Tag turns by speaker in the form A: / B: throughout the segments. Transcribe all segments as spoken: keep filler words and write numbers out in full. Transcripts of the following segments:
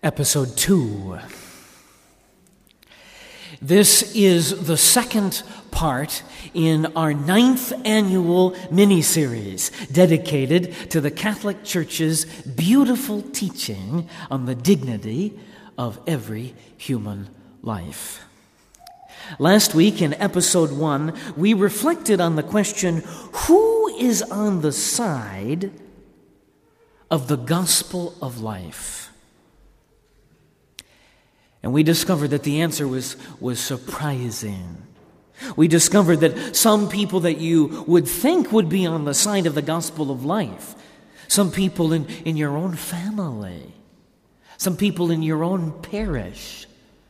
A: Episode two. This is the second part in our ninth annual mini-series dedicated to the Catholic Church's beautiful teaching on the dignity of every human life. Last week in episode one, we reflected on the question, who is on the side of the gospel of life? And we discovered that the answer was, was surprising. We discovered that some people that you would think would be on the side of the gospel of life, some people in, in your own family, some people in your own parish,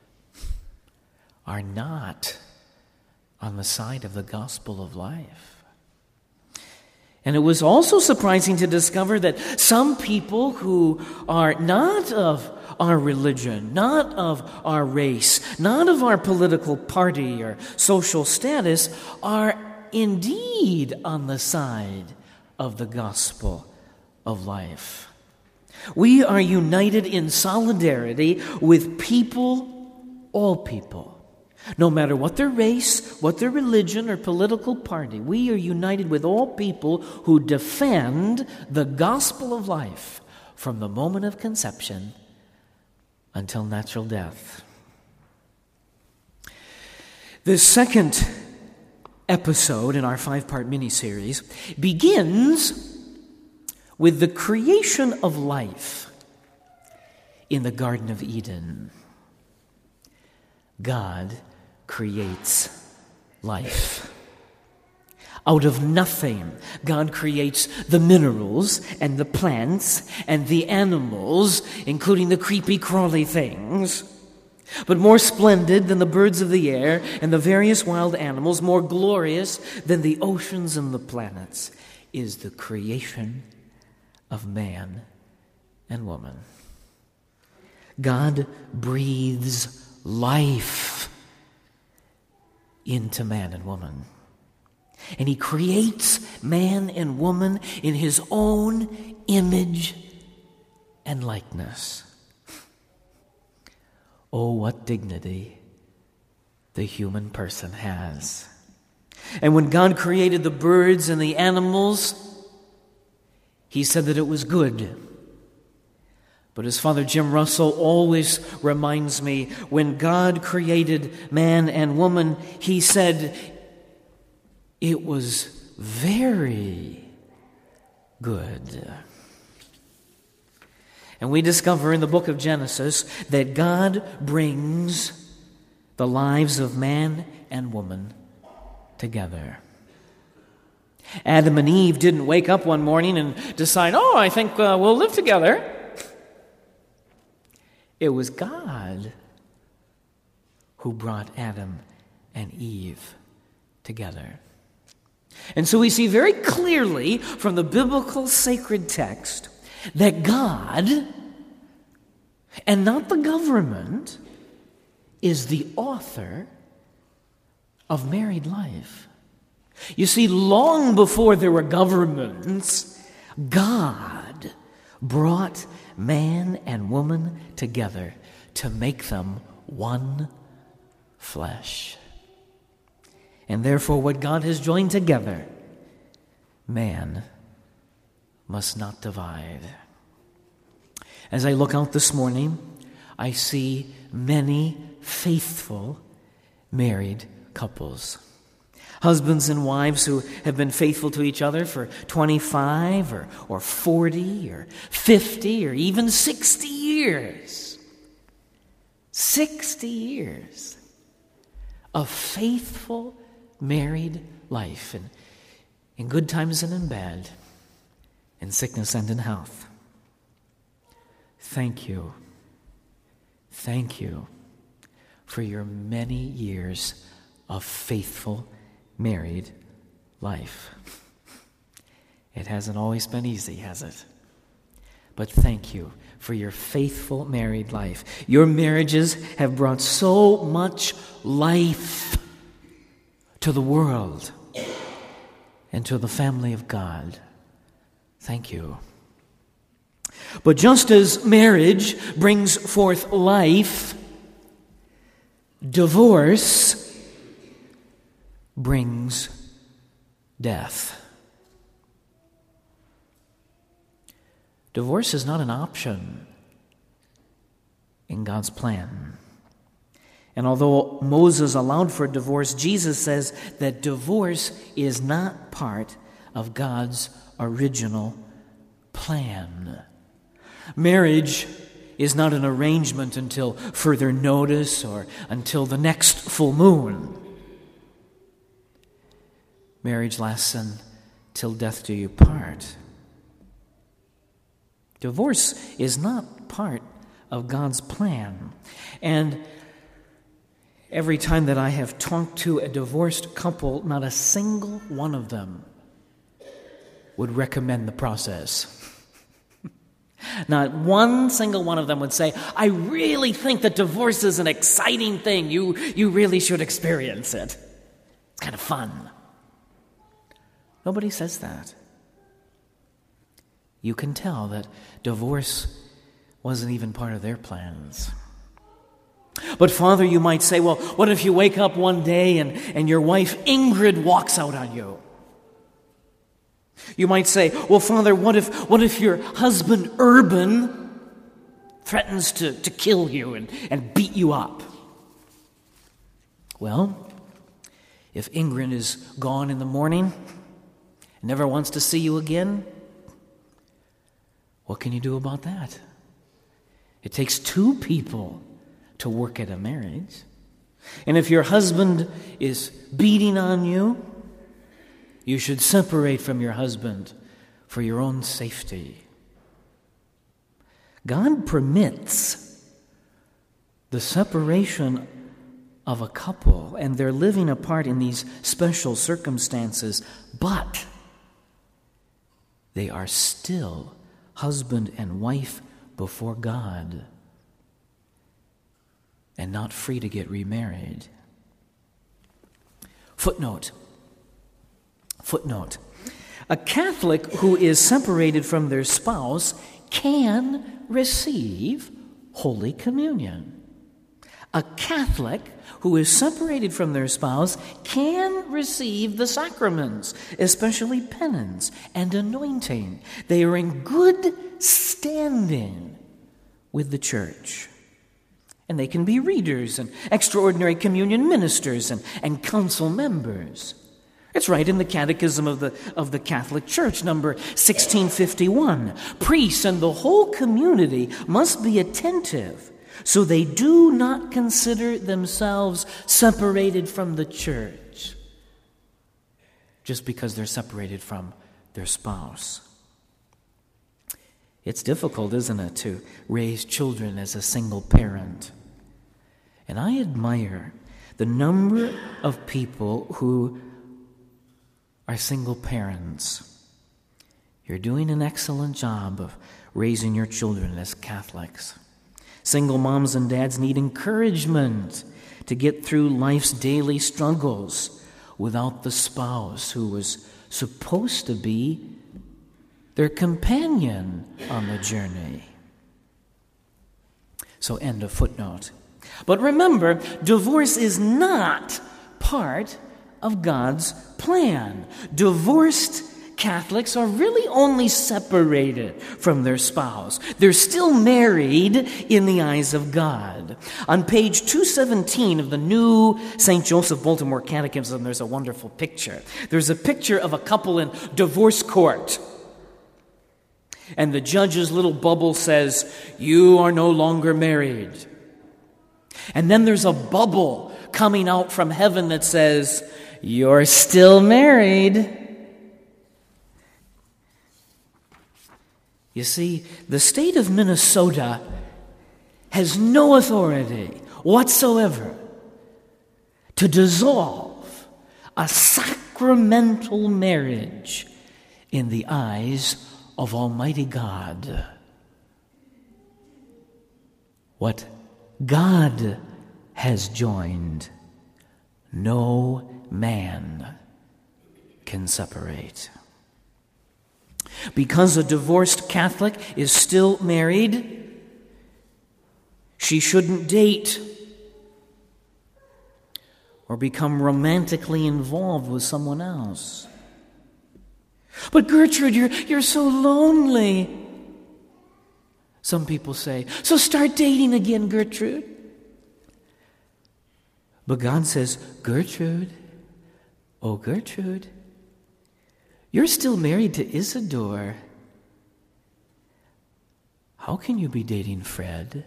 A: are not on the side of the gospel of life. And it was also surprising to discover that some people who are not of our religion, not of our race, not of our political party or social status, are indeed on the side of the gospel of life. We are united in solidarity with people, all people. No matter what their race, what their religion or political party, we are united with all people who defend the gospel of life from the moment of conception until natural death. This second episode in our five-part mini-series begins with the creation of life in the Garden of Eden. God creates life. Out of nothing, God creates the minerals and the plants and the animals, including the creepy, crawly things. But more splendid than the birds of the air and the various wild animals, more glorious than the oceans and the planets, is the creation of man and woman. God breathes life into man and woman. And he creates man and woman in his own image and likeness. Oh, what dignity the human person has. And when God created the birds and the animals, he said that it was good. But as Father Jim Russell always reminds me, when God created man and woman, he said it was very good. And we discover in the book of Genesis that God brings the lives of man and woman together. Adam and Eve didn't wake up one morning and decide, oh, I think uh, we'll live together. It was God who brought Adam and Eve together. And so we see very clearly from the biblical sacred text that God, and not the government, is the author of married life. You see, long before there were governments, God brought man and woman together to make them one flesh. And therefore, what God has joined together, man must not divide. As I look out this morning, I see many faithful married couples. Husbands and wives who have been faithful to each other for twenty-five or, or forty or fifty or even sixty years. sixty years of faithful married life in, in good times and in bad, in sickness and in health. Thank you. Thank you for your many years of faithful married life. It hasn't always been easy, has it? But thank you for your faithful married life. Your marriages have brought so much life to the world and to the family of God. Thank you. But just as marriage brings forth life, divorce brings death. Divorce is not an option in God's plan. And although Moses allowed for divorce, Jesus says that divorce is not part of God's original plan. Marriage is not an arrangement until further notice or until the next full moon. Marriage lasts until death do you part. Divorce is not part of God's plan. And every time that I have talked to a divorced couple, not a single one of them would recommend the process. Not one single one of them would say, I really think that divorce is an exciting thing. You, you really should experience it. It's kind of fun. Nobody says that. You can tell that divorce wasn't even part of their plans. But Father, you might say, well, what if you wake up one day and, and your wife Ingrid walks out on you? You might say, well, Father, what if what if your husband Urban threatens to, to kill you and, and beat you up? Well, if Ingrid is gone in the morning, never wants to see you again, what can you do about that? It takes two people to work at a marriage. And if your husband is beating on you, you should separate from your husband for your own safety. God permits the separation of a couple, and they're living apart in these special circumstances, but they are still husband and wife before God and not free to get remarried. Footnote. Footnote. A Catholic who is separated from their spouse can receive Holy Communion. A Catholic who is separated from their spouse can receive the sacraments, especially penance and anointing. They are in good standing with the church. And they can be readers and extraordinary communion ministers and, and council members. It's right in the Catechism of the, of the Catholic Church, number sixteen fifty-one. Priests and the whole community must be attentive so they do not consider themselves separated from the church just because they're separated from their spouse. It's difficult, isn't it, to raise children as a single parent. And I admire the number of people who are single parents. You're doing an excellent job of raising your children as Catholics. Single moms and dads need encouragement to get through life's daily struggles without the spouse who was supposed to be their companion on the journey. So, end of footnote. But remember, divorce is not part of God's plan. Divorced Catholics are really only separated from their spouse. They're still married in the eyes of God. On page two seventeen of the new Saint Joseph Baltimore Catechism, there's a wonderful picture. There's a picture of a couple in divorce court. And the judge's little bubble says, "You are no longer married." And then there's a bubble coming out from heaven that says, "You're still married." You see, the state of Minnesota has no authority whatsoever to dissolve a sacramental marriage in the eyes of Almighty God. What God has joined, no man can separate. Because a divorced Catholic is still married, she shouldn't date or become romantically involved with someone else. But Gertrude, you're, you're so lonely. Some people say, so start dating again, Gertrude. But God says, Gertrude, oh Gertrude, you're still married to Isidore. How can you be dating Fred?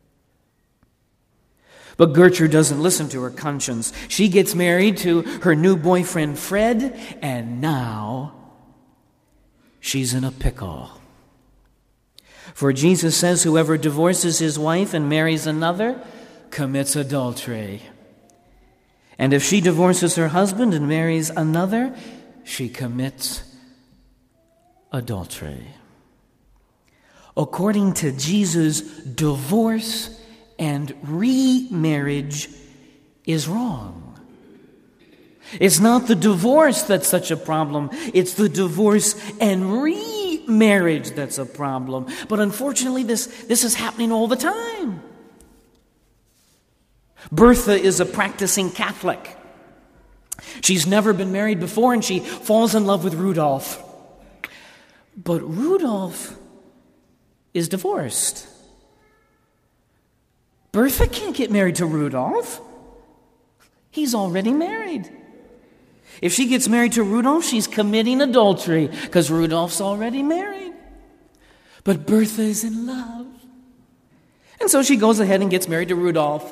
A: But Gertrude doesn't listen to her conscience. She gets married to her new boyfriend, Fred, and now she's in a pickle. For Jesus says, whoever divorces his wife and marries another commits adultery. And if she divorces her husband and marries another, she commits adultery. According to Jesus, divorce and remarriage is wrong. It's not the divorce that's such a problem. It's the divorce and remarriage that's a problem. But unfortunately, this, this is happening all the time. Bertha is a practicing Catholic. She's never been married before, and she falls in love with Rudolph. But Rudolph is divorced. Bertha can't get married to Rudolph. He's already married. If she gets married to Rudolph, she's committing adultery because Rudolph's already married. But Bertha is in love. And so she goes ahead and gets married to Rudolph.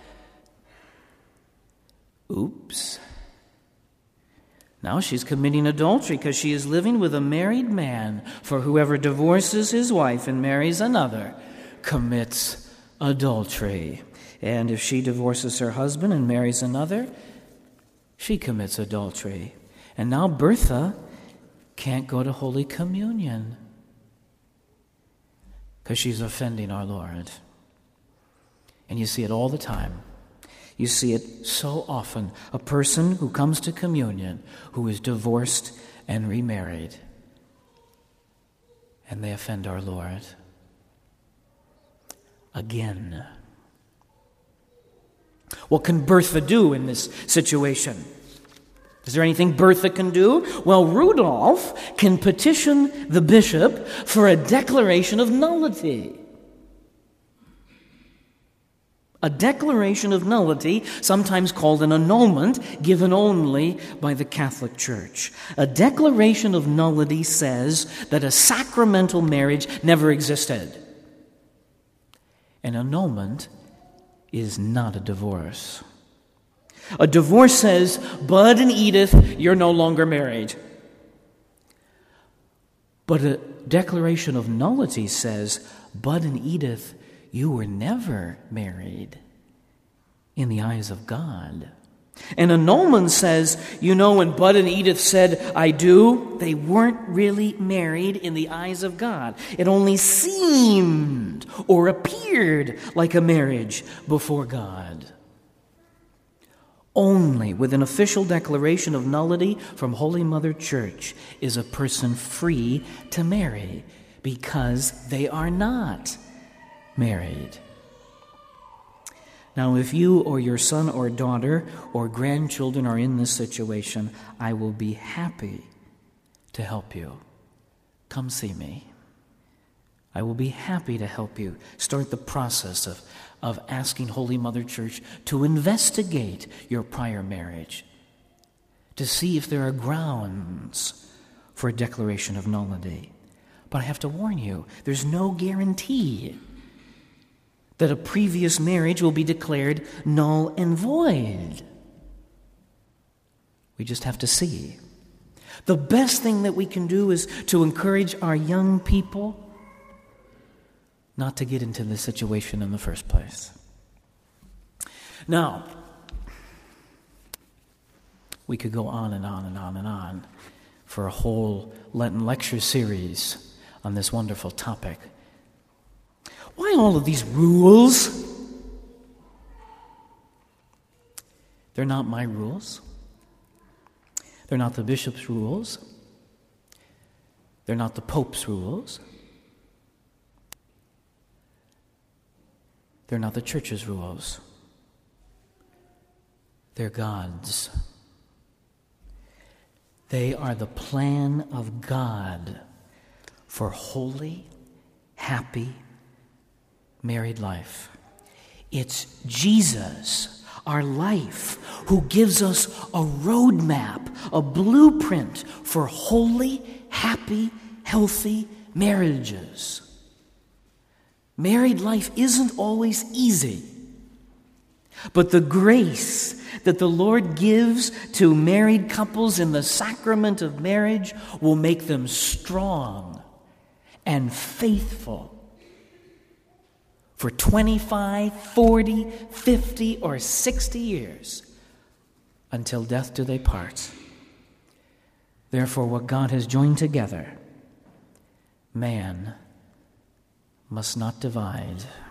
A: Oops. Now she's committing adultery because she is living with a married man. For whoever divorces his wife and marries another commits adultery. And if she divorces her husband and marries another, she commits adultery. And now Bertha can't go to Holy Communion because she's offending our Lord. And you see it all the time. You see it so often. A person who comes to communion who is divorced and remarried, and they offend our Lord. Again. What can Bertha do in this situation? Is there anything Bertha can do? Well, Rudolph can petition the bishop for a declaration of nullity. A declaration of nullity, sometimes called an annulment, given only by the Catholic Church. A declaration of nullity says that a sacramental marriage never existed. An annulment is not a divorce. A divorce says, Bud and Edith, you're no longer married. But a declaration of nullity says, Bud and Edith, you were never married in the eyes of God. An annulment says, you know, when Bud and Edith said, I do, they weren't really married in the eyes of God. It only seemed or appeared like a marriage before God. Only with an official declaration of nullity from Holy Mother Church is a person free to marry, because they are not married. Now, if you or your son or daughter or grandchildren are in this situation, I will be happy to help you. Come see me. I will be happy to help you start the process of, of asking Holy Mother Church to investigate your prior marriage, to see if there are grounds for a declaration of nullity. But I have to warn you, there's no guarantee that a previous marriage will be declared null and void. We just have to see. The best thing that we can do is to encourage our young people not to get into this situation in the first place. Now, we could go on and on and on and on for a whole Lenten lecture series on this wonderful topic. Why all of these rules? They're not my rules. They're not the bishop's rules. They're not the Pope's rules. They're not the church's rules. They're God's. They are the plan of God for holy, happy, married life. It's Jesus, our life, who gives us a roadmap, a blueprint for holy, happy, healthy marriages. Married life isn't always easy, but the grace that the Lord gives to married couples in the sacrament of marriage will make them strong and faithful for twenty-five, forty, fifty, or sixty years until death do they part. Therefore, what God has joined together, man must not divide.